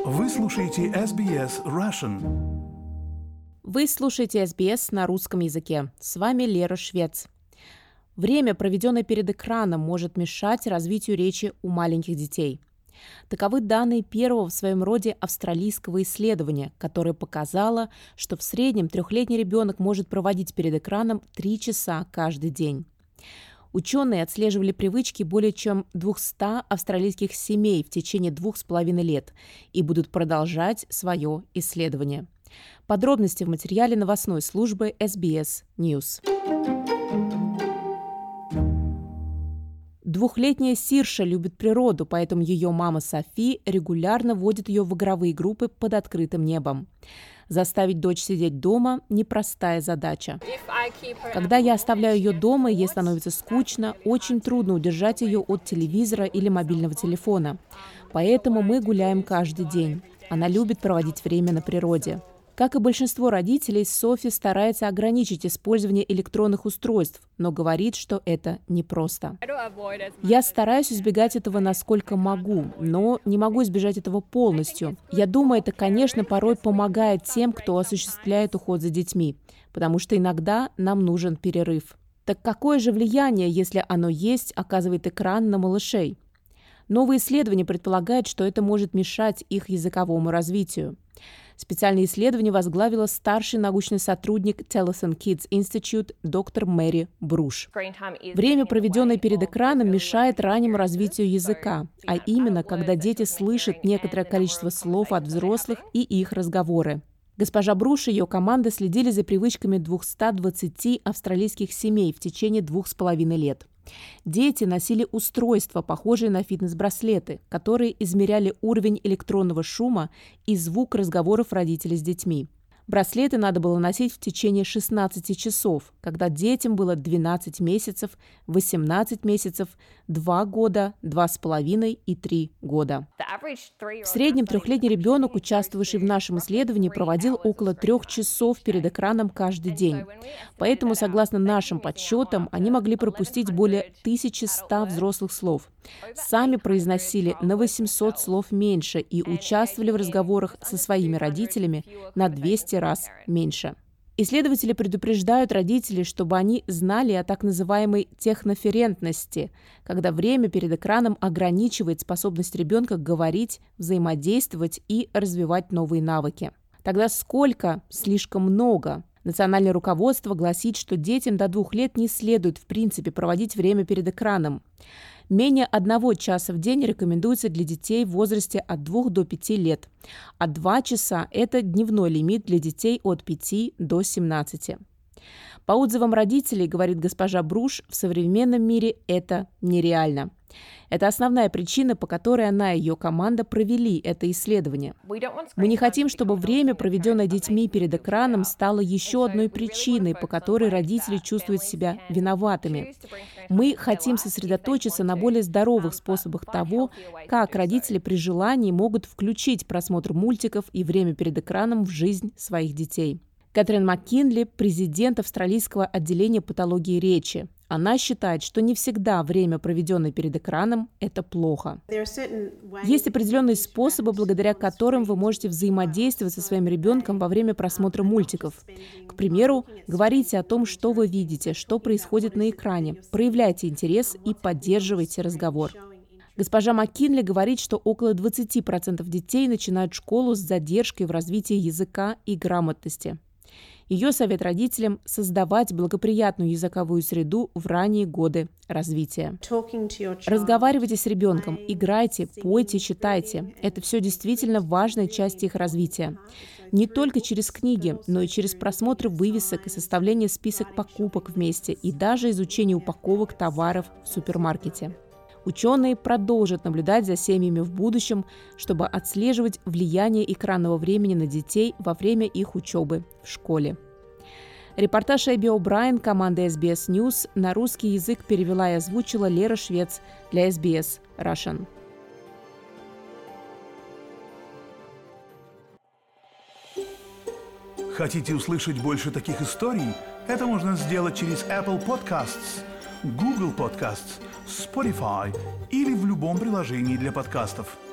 Вы слушаете SBS Russian. Вы слушаете SBS на русском языке. С вами Лера Швец. Время, проведенное перед экраном, может мешать развитию речи у маленьких детей. Таковы данные первого в своем роде австралийского исследования, которое показало, что в среднем трехлетний ребенок может проводить перед экраном 3 часа каждый день. Ученые отслеживали привычки более чем 200 австралийских семей в течение 2,5 лет и будут продолжать свое исследование. Подробности в материале новостной службы SBS News. Двухлетняя Сирша любит природу, поэтому ее мама Софи регулярно водит ее в игровые группы под открытым небом. Заставить дочь сидеть дома – непростая задача. Когда я оставляю ее дома, и ей становится скучно, очень трудно удержать ее от телевизора или мобильного телефона. Поэтому мы гуляем каждый день. Она любит проводить время на природе. Как и большинство родителей, Софи старается ограничить использование электронных устройств, но говорит, что это непросто. Я стараюсь избегать этого насколько могу, но не могу избежать этого полностью. Я думаю, это, конечно, порой помогает тем, кто осуществляет уход за детьми, потому что иногда нам нужен перерыв. Так какое же влияние, если оно есть, оказывает экран на малышей? Новые исследования предполагают, что это может мешать их языковому развитию. Специальное исследование возглавила старший научный сотрудник Telethon Kids Institute доктор Мэри Бруш. Время, проведенное перед экраном, мешает раннему развитию языка, а именно, когда дети слышат некоторое количество слов от взрослых и их разговоры. Госпожа Бруш и ее команда следили за привычками 220 австралийских семей в течение 2,5 лет. Дети носили устройства, похожие на фитнес-браслеты, которые измеряли уровень электронного шума и звук разговоров родителей с детьми. Браслеты надо было носить в течение 16 часов, когда детям было 12 месяцев, 18 месяцев, 2 года, 2,5 и 3 года. В среднем трехлетний ребенок, участвовавший в нашем исследовании, проводил около 3 часов перед экраном каждый день. Поэтому, согласно нашим подсчетам, они могли пропустить более 1100 взрослых слов. Сами произносили на 800 слов меньше и участвовали в разговорах со своими родителями на 200 раз меньше. Исследователи предупреждают родителей, чтобы они знали о так называемой техноферентности, когда время перед экраном ограничивает способность ребенка говорить, взаимодействовать и развивать новые навыки. Тогда сколько? Слишком много. Национальное руководство гласит, что детям до 2 лет не следует в принципе проводить время перед экраном. Менее 1 часа в день рекомендуется для детей в возрасте от 2 до 5 лет, а 2 часа – это дневной лимит для детей от 5 до 17. По отзывам родителей, говорит госпожа Бруш, в современном мире это нереально. Это основная причина, по которой она и ее команда провели это исследование. Мы не хотим, чтобы время, проведенное детьми перед экраном, стало еще одной причиной, по которой родители чувствуют себя виноватыми. Мы хотим сосредоточиться на более здоровых способах того, как родители при желании могут включить просмотр мультиков и время перед экраном в жизнь своих детей. Кэтрин Маккинли, президент австралийского отделения патологии речи. Она считает, что не всегда время, проведенное перед экраном, это плохо. Есть определенные способы, благодаря которым вы можете взаимодействовать со своим ребенком во время просмотра мультиков. К примеру, говорите о том, что вы видите, что происходит на экране, проявляйте интерес и поддерживайте разговор. Госпожа Маккинли говорит, что около 20% детей начинают школу с задержкой в развитии языка и грамотности. Ее совет родителям – создавать благоприятную языковую среду в ранние годы развития. Разговаривайте с ребенком, играйте, пойте, читайте. Это все действительно важная часть их развития. Не только через книги, но и через просмотр вывесок и составление список покупок вместе, и даже изучение упаковок товаров в супермаркете. Ученые продолжат наблюдать за семьями в будущем, чтобы отслеживать влияние экранного времени на детей во время их учебы в школе. Репортаж Эбби О'Брайен команды SBS News на русский язык перевела и озвучила Лера Швец для SBS Russian. Хотите услышать больше таких историй? Это можно сделать через Apple Podcasts, Google Podcasts, Spotify или в любом приложении для подкастов.